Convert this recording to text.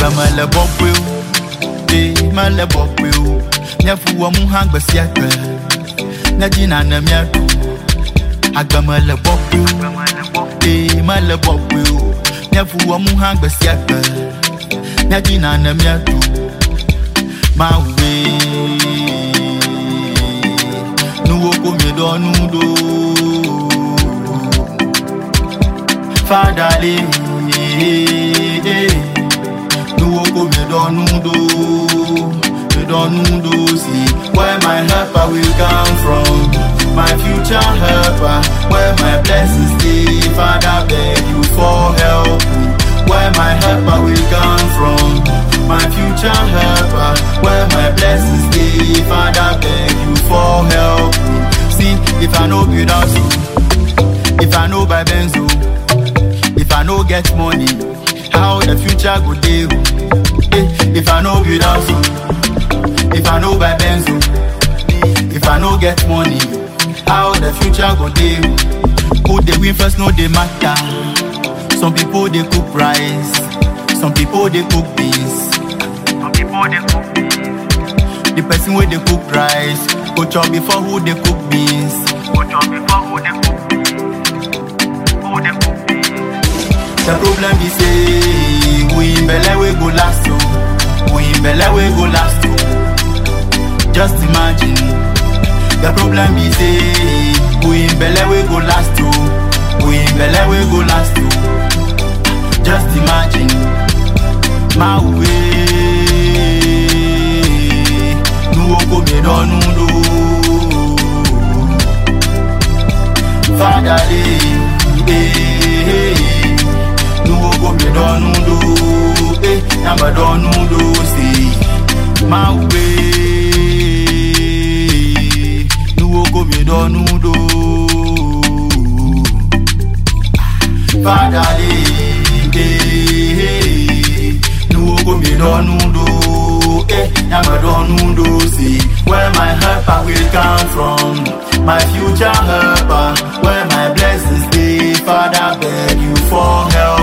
Agamala Bobu, Mala Bobu, Nefu Wamuhang Basiaka, Nadina Namiaku, Agamala Bobu, Mala Bobu, Nefu Wamuhang Basiaka, Nadina Namiaku, my way, Nuoko Medonudo, Father Lee. Nuoko me don't do, see where my helper will come from. My future helper, where my blessings stay. Father, beg you for help. Where my helper will come from. My future helper, where my blessings stay. Father, beg you for help. See, if I know without you, if I know by Benzo, if I no get money, how the future go dey? If I no without you, if I no buy Benzo, if I no get money, how the future go dey? Who dey win first no dey matter. Some people dey cook rice, some people dey cook beans. The person wey dey cook rice go chop before who dey cook beans. The problem is say we in belle we go last oh. We in belle we go last oh. Just imagine. The problem is say we in belle we go last oh. We in belle we go last oh. Just imagine. My way, Nuoko me don't do. Father, Nuoko me don't do, number don't do, see my way. Nuoko me don't do, Father, Nuoko me don't do, number don't do, see where my helper will come from. My future helper, where my blessings stay. Father, beg you for help.